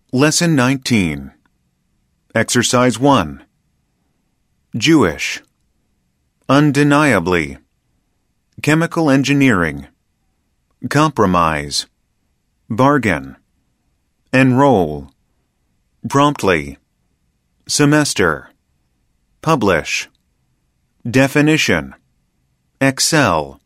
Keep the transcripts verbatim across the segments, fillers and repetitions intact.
Lesson nineteen. Exercise one. Jewish. Undeniably. Chemical engineering. Compromise. Bargain. Enroll. Promptly. Semester. Publish. Definition. Excel.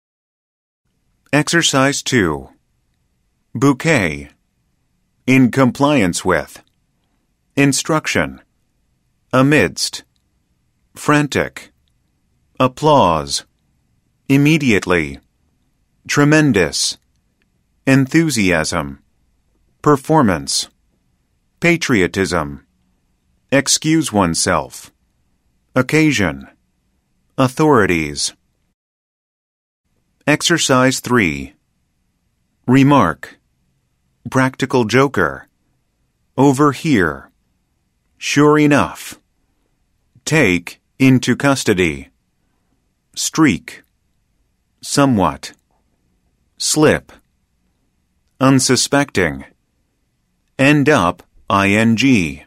Exercise two. Bouquet. In compliance with. Instruction. Amidst. Frantic. Applause. Immediately. Tremendous. Enthusiasm. Performance. Patriotism. Excuse oneself. Occasion. Authorities. Exercise three. Remark. Practical joker. Overhear. Sure enough. Take into custody. Streak. Somewhat. Slip. Unsuspecting. End up ing.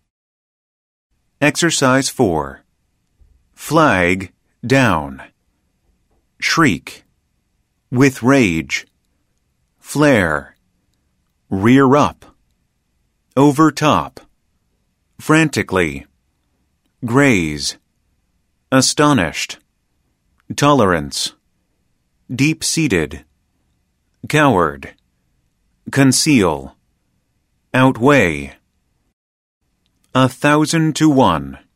Exercise four. Flag down. Shriek. With rage. Flare. Rear up. Overtop. Frantically. Graze. Astonished. Tolerance. Deep-seated. Coward. Conceal. Outweigh. A thousand to one.